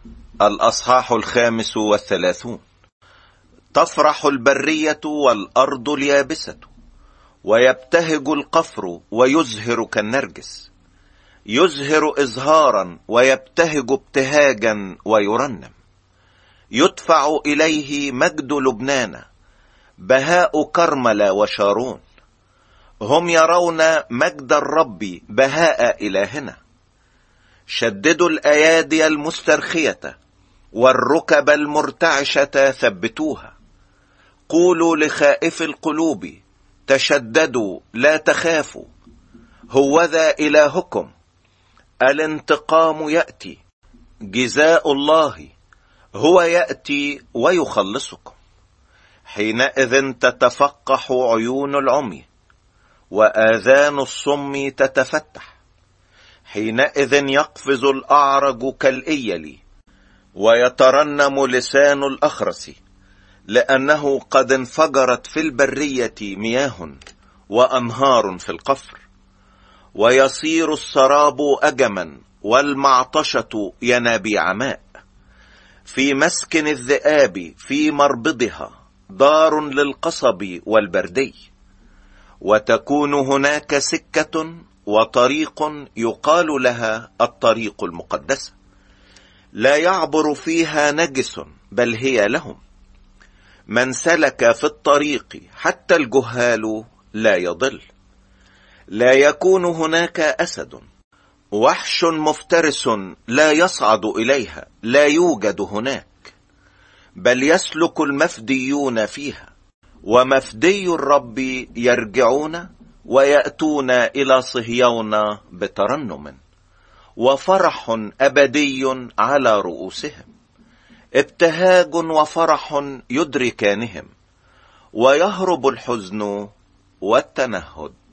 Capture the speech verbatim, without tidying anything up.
الأصحاح الخامس والثلاثون. تفرح البرية والأرض اليابسة، ويبتهج القفر ويزهر كالنرجس، يزهر إزهارا ويبتهج ابتهاجا ويرنم. يدفع إليه مجد لبنان، بهاء كرمل وشارون. هم يرون مجد الرب بهاء إلهنا. شددوا الأيادي المسترخية والركب المرتعشة ثبتوها. قولوا لخائف القلوب تشددوا لا تخافوا، هوذا إلهكم، الانتقام يأتي، جزاء الله هو يأتي ويخلصكم. حينئذ تتفقح عيون العمي وآذان الصم تتفتح. حينئذ يقفز الأعرج كالإيل ويترنم لسان الأخرس، لأنه قد انفجرت في البرية مياه وأنهار في القفر. ويصير السراب أجما والمعطشة ينابيع ماء. في مسكن الذئاب في مربضها دار للقصب والبردي. وتكون هناك سكة وطريق يقال لها الطريق المقدسة، لا يعبر فيها نجس بل هي لهم. من سلك في الطريق حتى الجهال لا يضل. لا يكون هناك أسد، وحش مفترس لا يصعد إليها، لا يوجد هناك، بل يسلك المفديون فيها. ومفدي الرب يرجعون ويأتون إلى صهيون بترنم، وفرح أبدي على رؤوسهم. ابتهاج وفرح يدركانهم، ويهرب الحزن والتنهد.